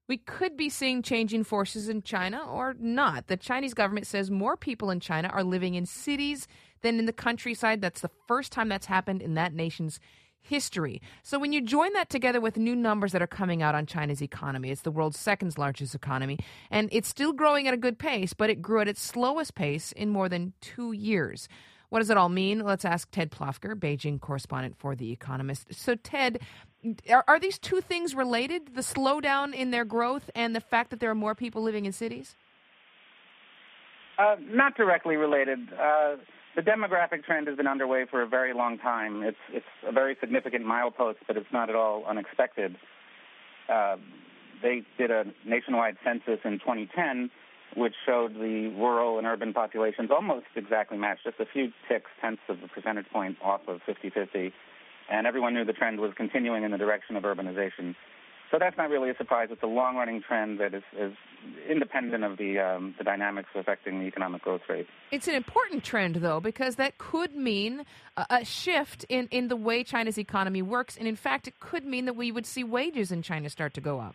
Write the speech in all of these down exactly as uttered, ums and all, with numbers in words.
We could be seeing changing forces in China or not. The Chinese government says more people in China are living in cities than in the countryside. That's the first time that's happened in that nation's history. So when you join that together with new numbers that are coming out on China's economy, it's the world's second largest economy, and it's still growing at a good pace, but it grew at its slowest pace in more than two years. What does it all mean? Let's ask Ted Plofker, Beijing correspondent for The Economist. So, Ted, are, are these two things related, the slowdown in their growth and the fact that there are more people living in cities? Uh, not directly related. Uh, the demographic trend has been underway for a very long time. It's it's a very significant milepost, but it's not at all unexpected. Uh, they did a nationwide census in twenty ten, which showed the rural and urban populations almost exactly matched, just a few ticks, tenths of a percentage point off of fifty-fifty. And everyone knew the trend was continuing in the direction of urbanization. So that's not really a surprise. It's a long-running trend that is, is independent of the um, the dynamics affecting the economic growth rate. It's an important trend, though, because that could mean a, a shift in, in the way China's economy works. And, in fact, it could mean that we would see wages in China start to go up.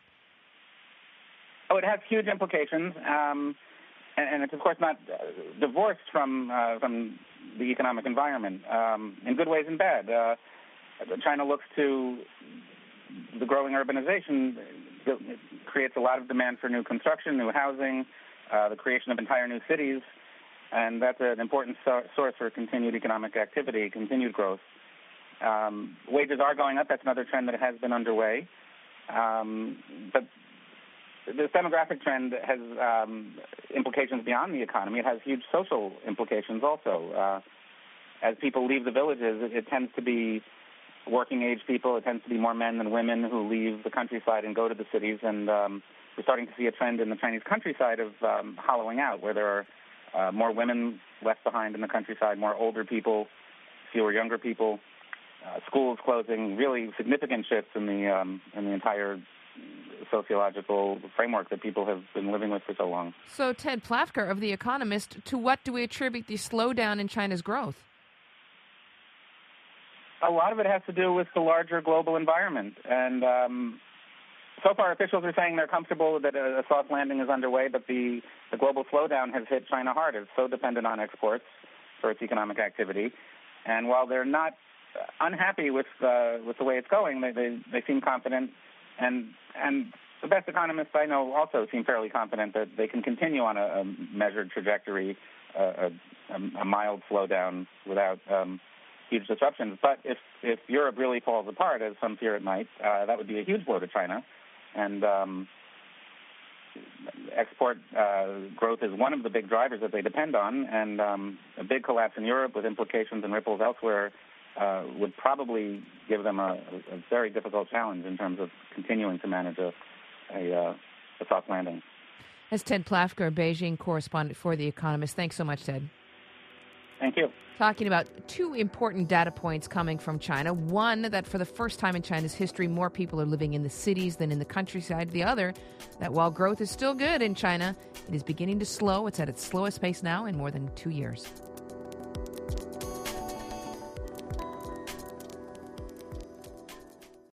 Oh, it has huge implications. Um, and, and it's, of course, not uh, divorced from, uh, from the economic environment, um, in good ways and bad. Uh, China looks to the growing urbanization. It creates a lot of demand for new construction, new housing, uh, the creation of entire new cities, and that's an important so- source for continued economic activity, continued growth. Um, wages are going up. That's another trend that has been underway. Um, but this demographic trend has um, implications beyond the economy. It has huge social implications also. Uh, as people leave the villages, it, it tends to be working-age people. It tends to be more men than women who leave the countryside and go to the cities. And um, we're starting to see a trend in the Chinese countryside of um, hollowing out, where there are uh, more women left behind in the countryside, more older people, fewer younger people, uh, schools closing, really significant shifts in the um, in the entire sociological framework that people have been living with for so long. So, Ted Plofker of The Economist, to what do we attribute the slowdown in China's growth? A lot of it has to do with the larger global environment. And um, so far, officials are saying they're comfortable that a, a soft landing is underway, but the, the global slowdown has hit China hard. It's so dependent on exports for its economic activity. And while they're not unhappy with uh, with the way it's going, they, they, they seem confident. And and the best economists I know also seem fairly confident that they can continue on a, a measured trajectory, uh, a, a mild slowdown without um, huge disruptions. But if, if Europe really falls apart, as some fear it might, uh, that would be a huge blow to China. And um, export uh, growth is one of the big drivers that they depend on. And um, a big collapse in Europe with implications and ripples elsewhere uh, would probably give them a, a very difficult challenge in terms of continuing to manage a, a, uh, a soft landing. As Ted Plofker, Beijing correspondent for The Economist. Thanks so much, Ted. Thank you. Talking about two important data points coming from China. One, that for the first time in China's history, more people are living in the cities than in the countryside. The other, that while growth is still good in China, it is beginning to slow. It's at its slowest pace now in more than two years.